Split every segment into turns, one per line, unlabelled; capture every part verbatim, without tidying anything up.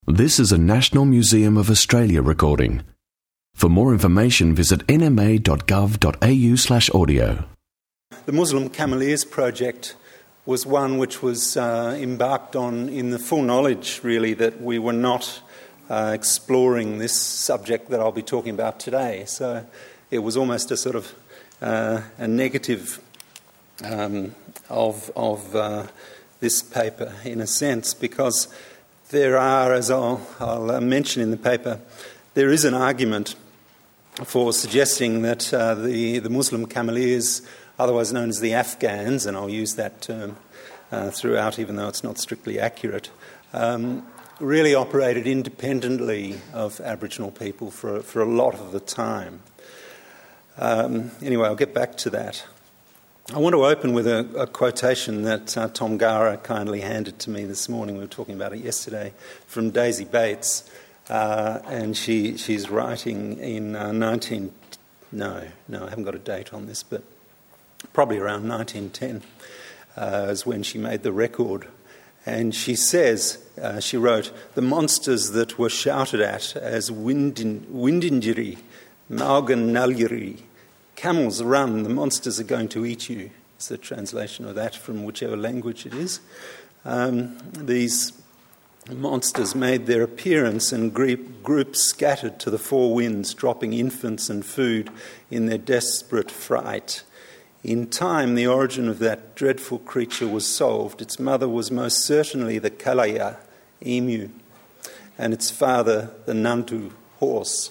This is a National Museum of Australia recording. For more information, visit n m a dot gov dot a u slash audio.
The Muslim Cameleers project was one which was uh, embarked on in the full knowledge, really, that we were not uh, exploring this subject that I'll be talking about today. So it was almost a sort of uh, a negative um, of, of uh, this paper, in a sense, because there are, as I'll, I'll uh, mention in the paper, there is an argument for suggesting that uh, the, the Muslim Cameleers, otherwise known as the Afghans, and I'll use that term uh, throughout even though it's not strictly accurate, um, really operated independently of Aboriginal people for, for a lot of the time. Um, anyway, I'll get back to that. I want to open with a, a quotation that uh, Tom Gara kindly handed to me this morning. We were talking about it yesterday, from Daisy Bates. Uh, and she she's writing in uh, nineteen... No, no, I haven't got a date on this, but probably around nineteen ten uh, is when she made the record. And she says, uh, she wrote, "The monsters that were shouted at as Windin, Windinjiri, Maugan Nalyiri, camels run, the monsters are going to eat you." It's the translation of that from whichever language it is. Um, these monsters made their appearance and groups scattered to the four winds, dropping infants and food in their desperate fright. In time, the origin of that dreadful creature was solved. Its mother was most certainly the Kalaya, emu, and its father, the Nantu, horse.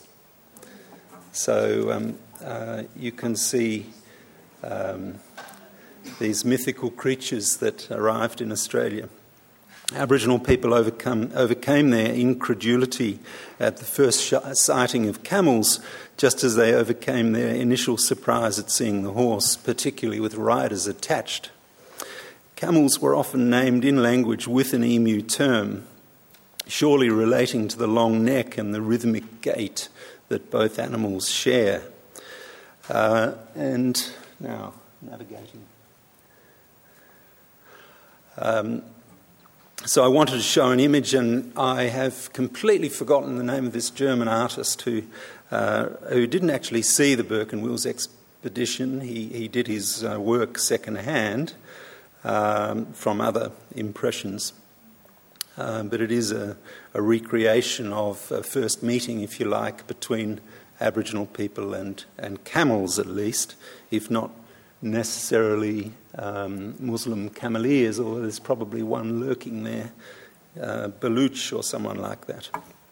So um, uh, you can see um, these mythical creatures that arrived in Australia. Aboriginal people overcome, overcame their incredulity at the first sh- sighting of camels, just as they overcame their initial surprise at seeing the horse, particularly with riders attached. Camels were often named in language with an emu term, surely relating to the long neck and the rhythmic gait that both animals share. Uh, and now, navigating. Um, So I wanted to show an image, and I have completely forgotten the name of this German artist who uh, who didn't actually see the Burke and Wills expedition. He he did his uh, work secondhand um, from other impressions. Um, but it is a, a recreation of a first meeting, if you like, between Aboriginal people and, and camels, at least, if not necessarily um, Muslim Cameleers, although there's probably one lurking there, uh, Baluch or someone like that.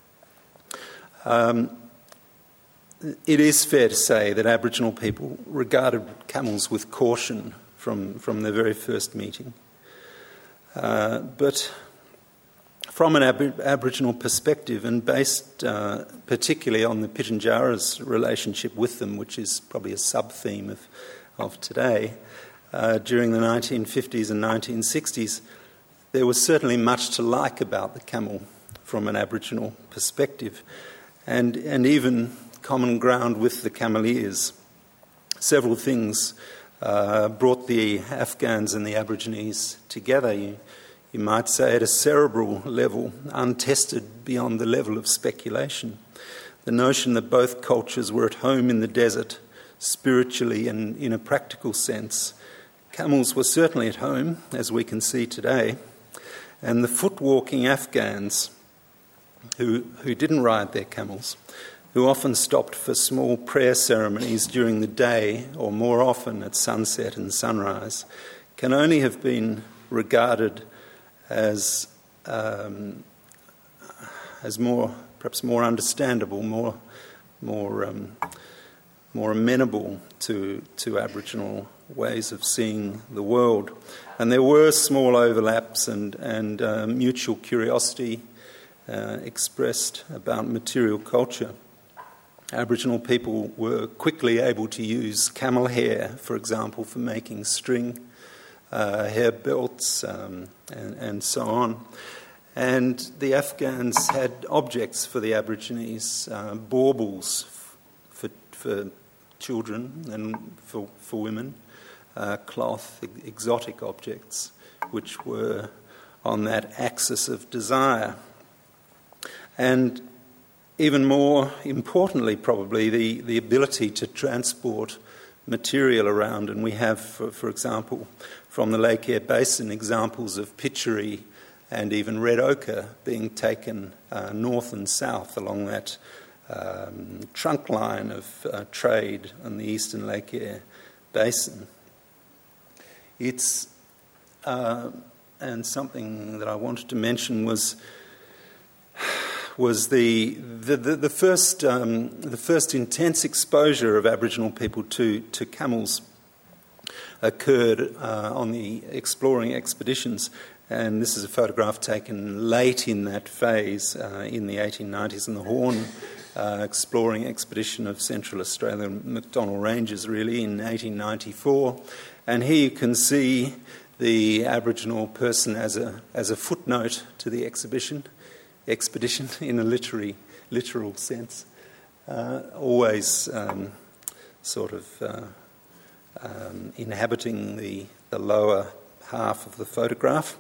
Um, it is fair to say that Aboriginal people regarded camels with caution from, from their very first meeting. Uh, but from an Ab- Aboriginal perspective, and based uh, particularly on the Pitjantjatjara's relationship with them, which is probably a sub-theme of of today, uh, during the nineteen fifties and nineteen sixties, there was certainly much to like about the camel from an Aboriginal perspective, and, and even common ground with the Cameleers. Several things uh, brought the Afghans and the Aborigines together, you, you might say, at a cerebral level, untested beyond the level of speculation. The notion that both cultures were at home in the desert, spiritually and in a practical sense. Camels were certainly at home, as we can see today, and the foot-walking Afghans, who, who didn't ride their camels, who often stopped for small prayer ceremonies during the day, or more often at sunset and sunrise, can only have been regarded as um, as more, perhaps more understandable, more more um, more amenable to, to Aboriginal ways of seeing the world. And there were small overlaps and, and uh, mutual curiosity uh, expressed about material culture. Aboriginal people were quickly able to use camel hair, for example, for making string, uh, hair belts, um, and, and so on. And the Afghans had objects for the Aborigines, uh, baubles for, for children and for, for women, uh, cloth, exotic objects, which were on that axis of desire. And even more importantly, probably, the, the ability to transport material around. And we have, for, for example, from the Lake Eyre Basin, examples of pitchery and even red ochre being taken uh, north and south along that um, trunk line of uh, trade in the eastern Lake Eyre Basin. It's, uh, and something that I wanted to mention was was the the, the, the first um, the first intense exposure of Aboriginal people to, to camels occurred uh, on the exploring expeditions, and this is a photograph taken late in that phase uh, in the eighteen nineties in the Horn uh, exploring expedition of Central Australia, McDonnell Ranges really, in eighteen ninety-four. And here you can see the Aboriginal person as a as a footnote to the exhibition expedition in a literary literal sense, uh, always um, sort of uh, um, inhabiting the the lower half of the photograph.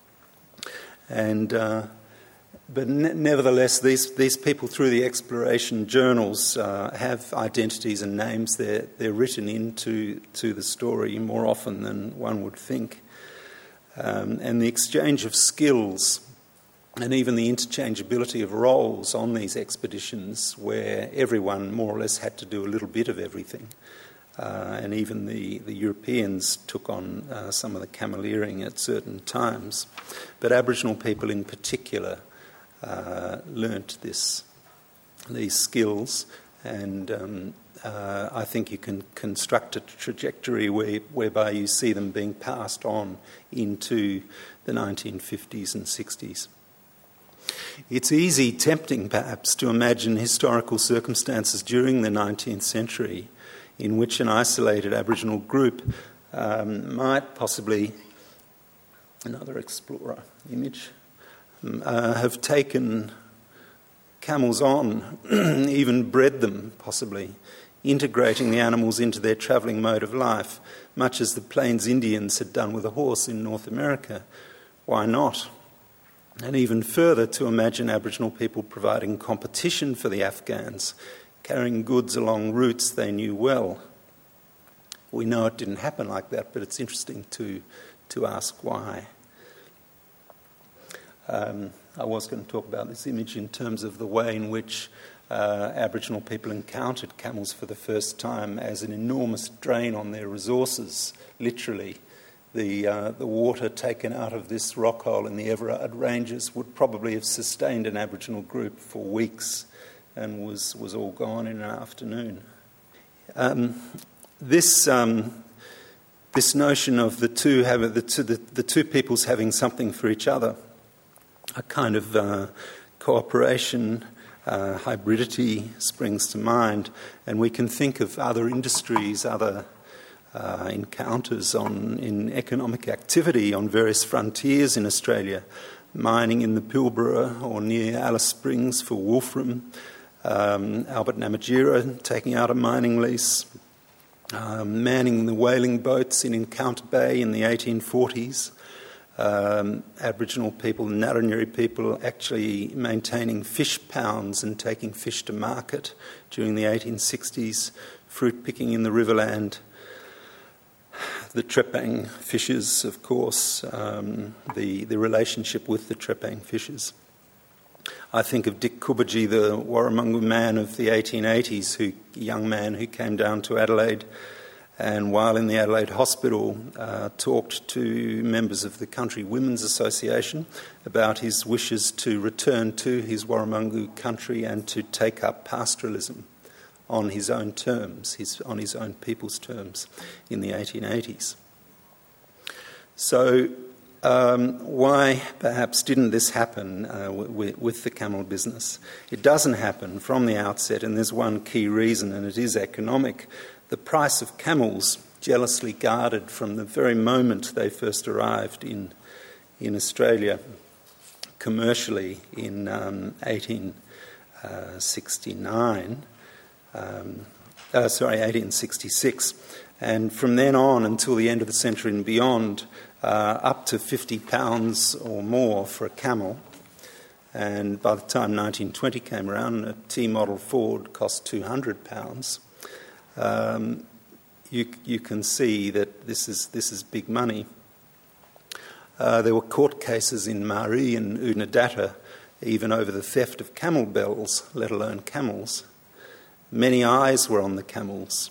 And uh, but ne- nevertheless, these these people through the exploration journals uh, have identities and names. They're they're written into to the story more often than one would think, um, and the exchange of skills and even the interchangeability of roles on these expeditions, where everyone more or less had to do a little bit of everything. Uh, and even the, the Europeans took on uh, some of the cameleering at certain times. But Aboriginal people in particular uh, learnt this, these skills, and um, uh, I think you can construct a trajectory where, whereby you see them being passed on into the nineteen fifties and sixties. It's easy, tempting perhaps, to imagine historical circumstances during the nineteenth century in which an isolated Aboriginal group um, might possibly, another explorer image, uh, have taken camels on, even bred them possibly, integrating the animals into their travelling mode of life, much as the Plains Indians had done with a horse in North America. Why not? And even further, to imagine Aboriginal people providing competition for the Afghans, carrying goods along routes they knew well. We know it didn't happen like that, but it's interesting to to ask why. Um, I was going to talk about this image in terms of the way in which uh, Aboriginal people encountered camels for the first time as an enormous drain on their resources, literally. The, uh, the water taken out of this rock hole in the Everard Ranges would probably have sustained an Aboriginal group for weeks and was, was all gone in an afternoon. Um, this um, this notion of the two having the two, the, the two peoples having something for each other, a kind of uh, cooperation, uh, hybridity springs to mind, and we can think of other industries, other uh, encounters on in economic activity on various frontiers in Australia, mining in the Pilbara or near Alice Springs for wolfram. Um, Albert Namatjira taking out a mining lease, um, manning the whaling boats in Encounter Bay in the eighteen forties, um, Aboriginal people, Narranyeri people actually maintaining fish pounds and taking fish to market during the eighteen sixties, fruit picking in the Riverland, the Trepang fishers, of course, um, the, the relationship with the Trepang fishers. I think of Dick Kubaji, the Warramungu man of the eighteen eighties, who young man who came down to Adelaide and while in the Adelaide Hospital uh, talked to members of the Country Women's Association about his wishes to return to his Warramungu country and to take up pastoralism on his own terms, his, on his own people's terms in the eighteen eighties. So Um, why, perhaps, didn't this happen uh, w- with the camel business? It doesn't happen from the outset, and there's one key reason, and it is economic. The price of camels, jealously guarded from the very moment they first arrived in in Australia commercially in um, eighteen sixty-nine, um, uh, sorry, eighteen sixty-six, and from then on until the end of the century and beyond, Uh, up to fifty pounds or more for a camel. And by the time nineteen twenty came around, a T-model Ford cost two hundred pounds. Um, you, you can see that this is, this is big money. Uh, there were court cases in Mari and Oodnadatta even over the theft of camel bells, let alone camels. Many eyes were on the camels.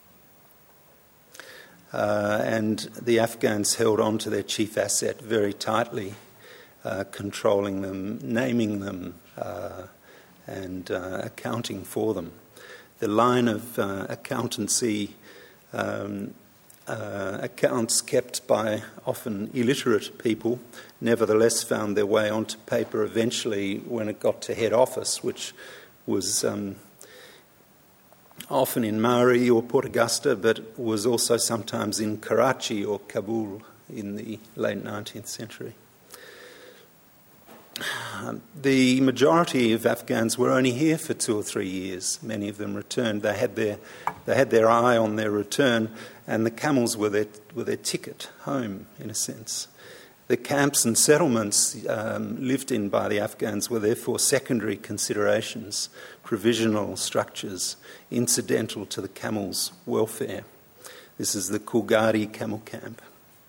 Uh, and the Afghans held on to their chief asset very tightly, uh, controlling them, naming them, uh, and uh, accounting for them. The line of uh, accountancy, um, uh, accounts kept by often illiterate people, nevertheless found their way onto paper eventually when it got to head office, which was um, often in Mari or Port Augusta, but was also sometimes in Karachi or Kabul in the late nineteenth century. Um, the majority of Afghans were only here for two or three years. Many of them returned. They had their, they had their eye on their return, and the camels were their, were their ticket home, in a sense. The camps and settlements um, lived in by the Afghans were therefore secondary considerations, provisional structures, incidental to the camels' welfare. This is the Coolgardie camel camp.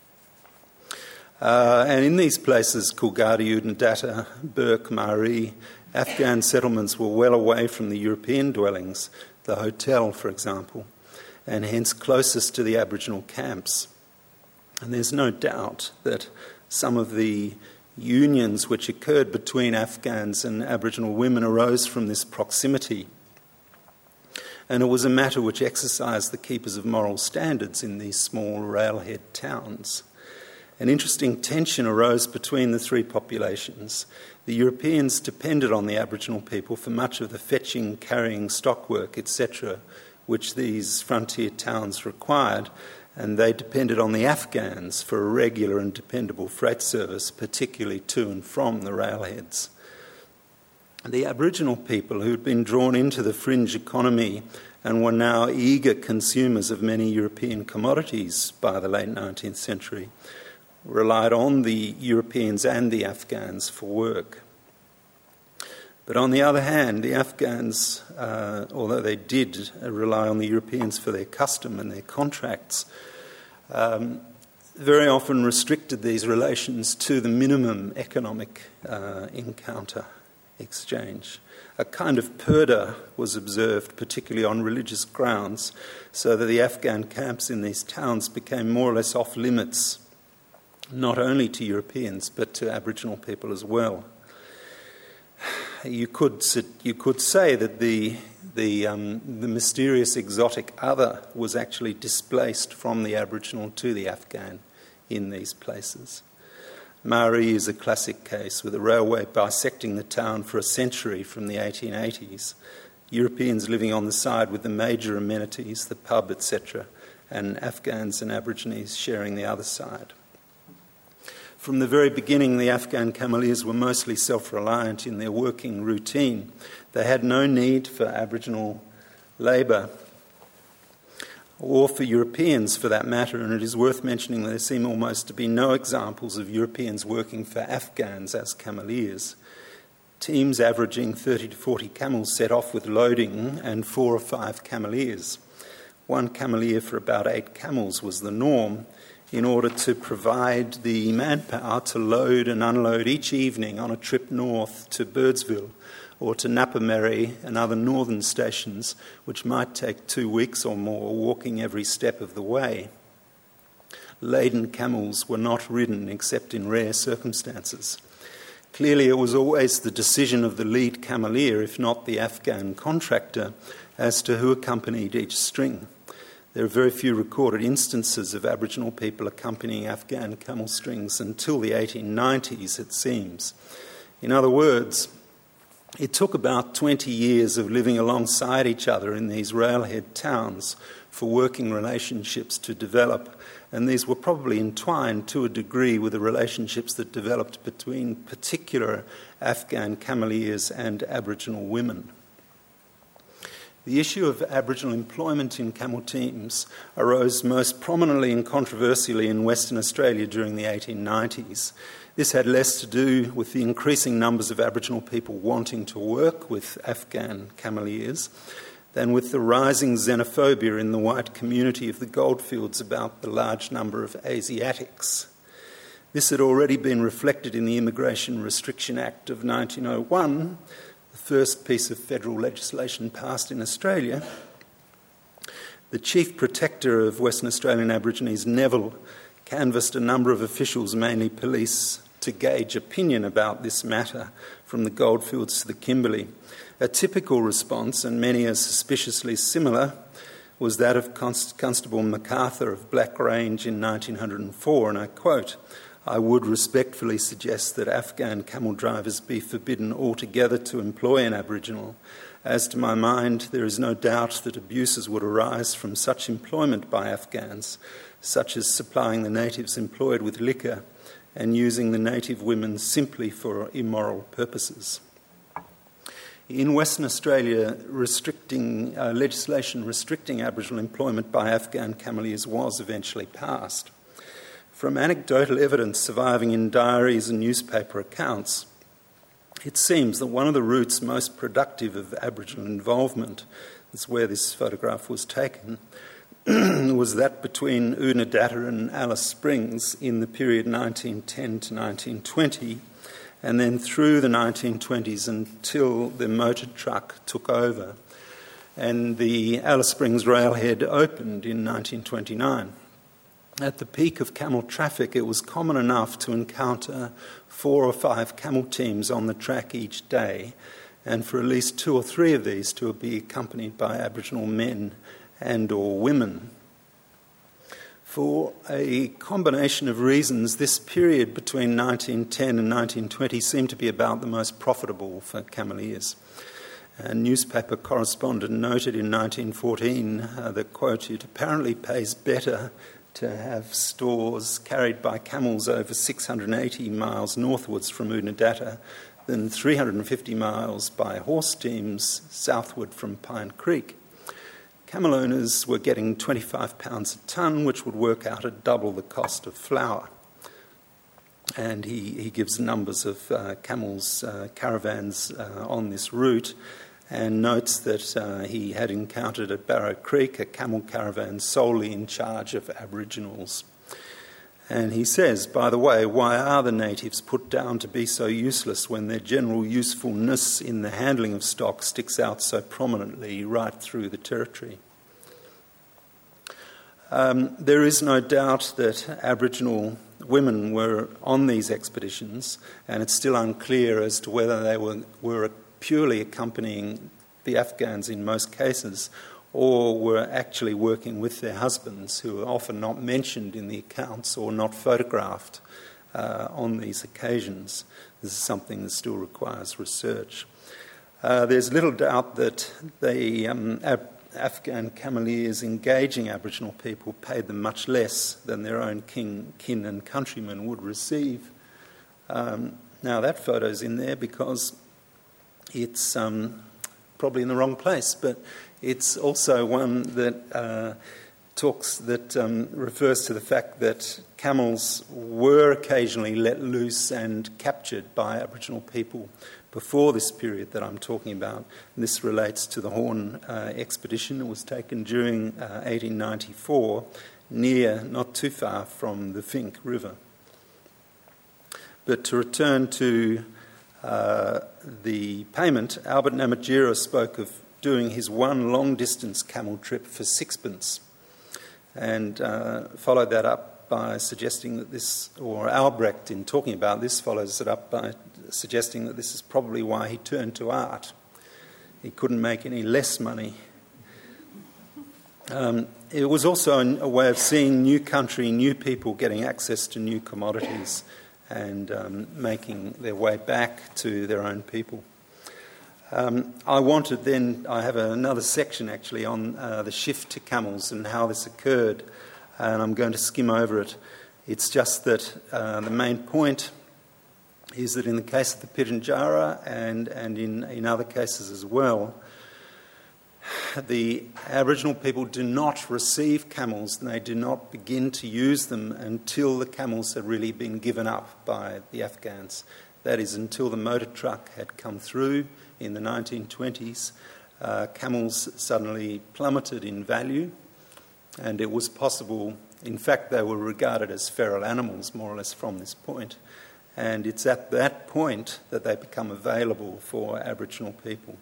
Uh, and in these places, Coolgardie, Oodnadatta, Burke, Mari, Afghan settlements were well away from the European dwellings, the hotel, for example, and hence closest to the Aboriginal camps. And there's no doubt that some of the unions which occurred between Afghans and Aboriginal women arose from this proximity. And it was a matter which exercised the keepers of moral standards in these small railhead towns. An interesting tension arose between the three populations. The Europeans depended on the Aboriginal people for much of the fetching, carrying, stock work, et cetera, which these frontier towns required, and they depended on the Afghans for a regular and dependable freight service, particularly to and from the railheads. The Aboriginal people, who had been drawn into the fringe economy and were now eager consumers of many European commodities by the late nineteenth century, relied on the Europeans and the Afghans for work. But on the other hand, the Afghans, uh, although they did rely on the Europeans for their custom and their contracts, um, very often restricted these relations to the minimum economic uh, encounter exchange. A kind of purdah was observed, particularly on religious grounds, so that the Afghan camps in these towns became more or less off limits, not only to Europeans but to Aboriginal people as well. You could you could say that the the um, the mysterious exotic other was actually displaced from the Aboriginal to the Afghan in these places. Mari is a classic case, with a railway bisecting the town for a century from the eighteen eighties. Europeans living on the side with the major amenities, the pub, et cetera, and Afghans and Aborigines sharing the other side. From the very beginning, the Afghan cameleers were mostly self-reliant in their working routine. They had no need for Aboriginal labour, or for Europeans for that matter, and it is worth mentioning that there seem almost to be no examples of Europeans working for Afghans as cameleers. Teams averaging thirty to forty camels set off with loading and four or five cameleers. One cameleer for about eight camels was the norm, in order to provide the manpower to load and unload each evening on a trip north to Birdsville or to Napamerri and other northern stations, which might take two weeks or more, walking every step of the way. Laden camels were not ridden except in rare circumstances. Clearly, it was always the decision of the lead cameleer, if not the Afghan contractor, as to who accompanied each string. There are very few recorded instances of Aboriginal people accompanying Afghan camel strings until the eighteen nineties, it seems. In other words, it took about twenty years of living alongside each other in these railhead towns for working relationships to develop, and these were probably entwined to a degree with the relationships that developed between particular Afghan cameleers and Aboriginal women. The issue of Aboriginal employment in camel teams arose most prominently and controversially in Western Australia during the eighteen nineties. This had less to do with the increasing numbers of Aboriginal people wanting to work with Afghan cameleers than with the rising xenophobia in the white community of the goldfields about the large number of Asiatics. This had already been reflected in the Immigration Restriction Act of nineteen oh one, the first piece of federal legislation passed in Australia. The Chief Protector of Western Australian Aborigines, Neville, canvassed a number of officials, mainly police, to gauge opinion about this matter from the goldfields to the Kimberley. A typical response, and many are suspiciously similar, was that of Const- Constable MacArthur of Black Range in nineteen oh four, and I quote, "I would respectfully suggest that Afghan camel drivers be forbidden altogether to employ an Aboriginal. As to my mind, there is no doubt that abuses would arise from such employment by Afghans, such as supplying the natives employed with liquor and using the native women simply for immoral purposes." In Western Australia, restricting uh, legislation restricting Aboriginal employment by Afghan cameleers was eventually passed. From anecdotal evidence surviving in diaries and newspaper accounts, it seems that one of the routes most productive of Aboriginal involvement, that's where this photograph was taken, was that between Oodnadatta and Alice Springs in the period nineteen ten to nineteen twenty, and then through the nineteen twenties until the motor truck took over and the Alice Springs railhead opened in nineteen twenty-nine. At the peak of camel traffic, it was common enough to encounter four or five camel teams on the track each day, and for at least two or three of these to be accompanied by Aboriginal men and or women. For a combination of reasons, this period between nineteen ten and nineteen twenty seemed to be about the most profitable for cameleers. A newspaper correspondent noted in nineteen fourteen uh, that, quote, "It apparently pays better to have stores carried by camels over six hundred eighty miles northwards from Oodnadatta than three hundred fifty miles by horse teams southward from Pine Creek." Camel owners were getting twenty-five pounds a tonne, which would work out at double the cost of flour. And he, he gives numbers of uh, camels, uh, caravans uh, on this route, and notes that uh, he had encountered at Barrow Creek a camel caravan solely in charge of Aboriginals. And he says, by the way, why are the natives put down to be so useless when their general usefulness in the handling of stock sticks out so prominently right through the territory? Um, there is no doubt that Aboriginal women were on these expeditions, and it's still unclear as to whether they were, were purely accompanying the Afghans in most cases, or were actually working with their husbands, who are often not mentioned in the accounts or not photographed uh, on these occasions. This is something that still requires research. Uh, there's little doubt that the um, Ab- Afghan cameleers engaging Aboriginal people paid them much less than their own kin, kin and countrymen would receive. Um, now, that photo's in there because it's um, probably in the wrong place, but it's also one that uh, talks, that um, refers to the fact that camels were occasionally let loose and captured by Aboriginal people before this period that I'm talking about. And this relates to the Horn uh, expedition that was taken during uh, eighteen ninety-four, near, not too far from the Finke River. But to return to uh, the payment, Albert Namatjira spoke of doing his one long-distance camel trip for sixpence, and uh, followed that up by suggesting that this, or Albrecht in talking about this, follows it up by suggesting that this is probably why he turned to art. He couldn't make any less money. Um, it was also a way of seeing new country, new people getting access to new commodities and um, making their way back to their own people. Um, I wanted then, I have another section actually on uh, the shift to camels and how this occurred, and I'm going to skim over it. It's just that uh, the main point is that in the case of the Pitjantjatjara and, and in, in other cases as well, the Aboriginal people do not receive camels, and they do not begin to use them until the camels have really been given up by the Afghans. That is, until the motor truck had come through in the nineteen twenties, uh, camels suddenly plummeted in value, and it was possible, in fact, they were regarded as feral animals more or less from this point, and it's at that point that they become available for Aboriginal people.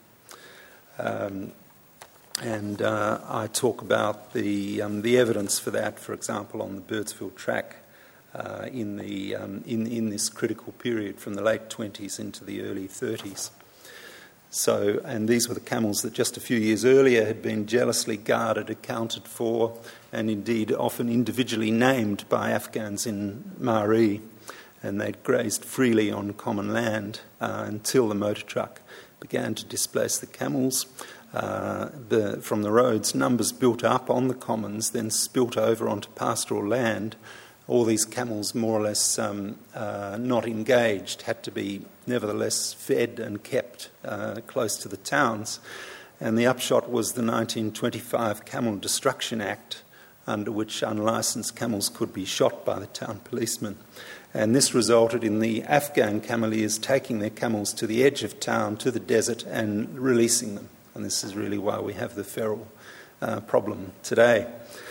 Um, and uh, I talk about the um, the evidence for that, for example, on the Birdsville track uh, in the um, in in this critical period from the late twenties into the early thirties. So, and these were the camels that just a few years earlier had been jealously guarded, accounted for, and indeed often individually named by Afghans in Maree, and they'd grazed freely on common land uh, until the motor truck began to displace the camels. Uh, the, from the roads, numbers built up on the commons, then spilt over onto pastoral land. All these camels, more or less um, uh, not engaged, had to be nevertheless fed and kept uh, close to the towns. And the upshot was the nineteen twenty-five Camel Destruction Act, under which unlicensed camels could be shot by the town policemen. And this resulted in the Afghan cameleers taking their camels to the edge of town, to the desert, and releasing them. And this is really why we have the feral uh, problem today.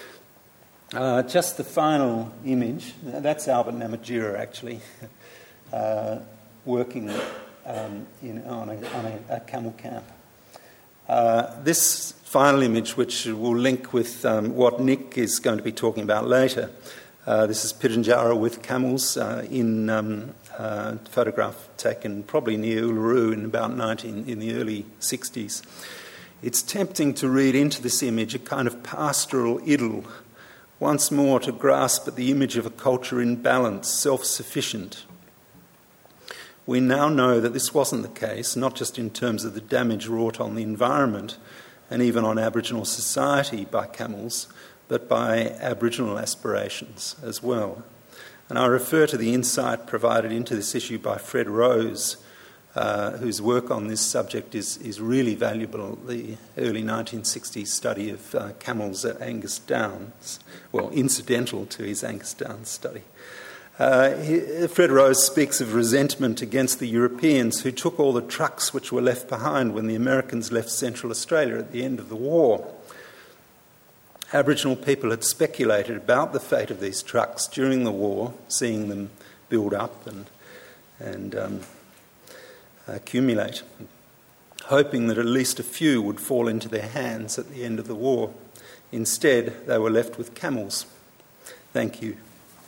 Uh, just the final image, that's Albert Namatjira actually, uh, working um, in, on, a, on a, a camel camp. Uh, this final image, which will link with um, what Nick is going to be talking about later, uh, this is Pitjantjatjara with camels uh, in um, a photograph taken probably near Uluru in about nineteen in the early sixties. It's tempting to read into this image a kind of pastoral idyll, once more to grasp at the image of a culture in balance, self-sufficient. We now know that this wasn't the case, not just in terms of the damage wrought on the environment and even on Aboriginal society by camels, but by Aboriginal aspirations as well. And I refer to the insight provided into this issue by Fred Rose, uh, whose work on this subject is, is really valuable, the early nineteen sixties study of uh, camels at Angus Downs, well, incidental to his Angus Downs study. Uh, he, Fred Rose speaks of resentment against the Europeans who took all the trucks which were left behind when the Americans left Central Australia at the end of the war. Aboriginal people had speculated about the fate of these trucks during the war, seeing them build up and, and um, accumulate, hoping that at least a few would fall into their hands at the end of the war. Instead, they were left with camels. Thank you.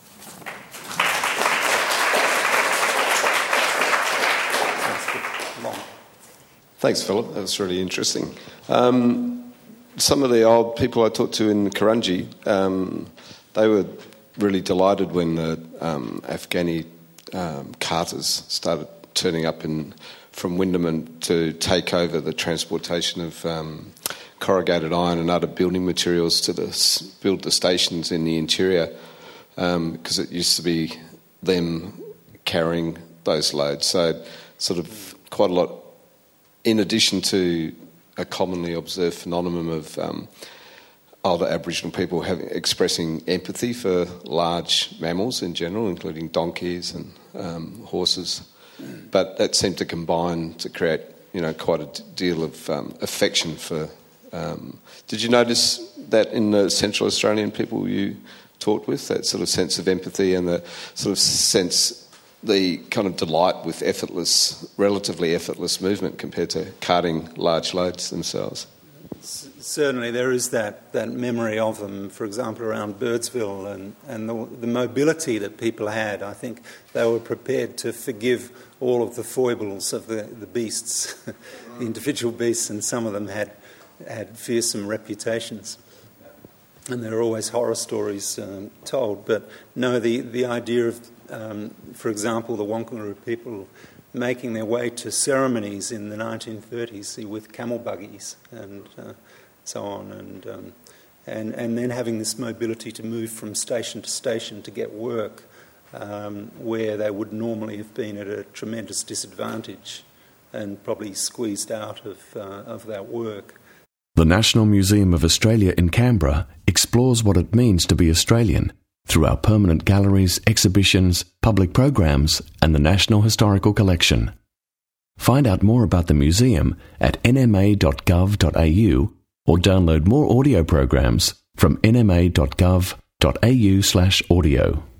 Thanks, Philip. That was really interesting. Um, some of the old people I talked to in Karanji, um, they were really delighted when the um, Afghani um, carters started turning up in from Windermere to take over the transportation of um, corrugated iron and other building materials to the, build the stations in the interior, because um, it used to be them carrying those loads. So sort of quite a lot, in addition to a commonly observed phenomenon of um, older Aboriginal people having, expressing empathy for large mammals in general, including donkeys and um, horses. But that seemed to combine to create, you know, quite a deal of um, affection for. Um, did you notice that in the Central Australian people you talked with, that sort of sense of empathy and the sort of sense, the kind of delight with effortless, relatively effortless movement compared to carting large loads themselves?
C- certainly there is that, that memory of them, for example, around Birdsville and, and the, the mobility that people had. I think they were prepared to forgive all of the foibles of the, the beasts, the individual beasts, and some of them had, had fearsome reputations. And there are always horror stories um, told. But no, the, the idea of, um, for example, the Wangangu people making their way to ceremonies in the nineteen thirties with camel buggies and uh, so on, and, um, and and then having this mobility to move from station to station to get work um, where they would normally have been at a tremendous disadvantage and probably squeezed out of uh, of that work.
The National Museum of Australia in Canberra explores what it means to be Australian through our permanent galleries, exhibitions, public programs, and the National Historical Collection. Find out more about the museum at n m a dot gov dot a u or download more audio programs from n m a dot gov dot a u slash audio.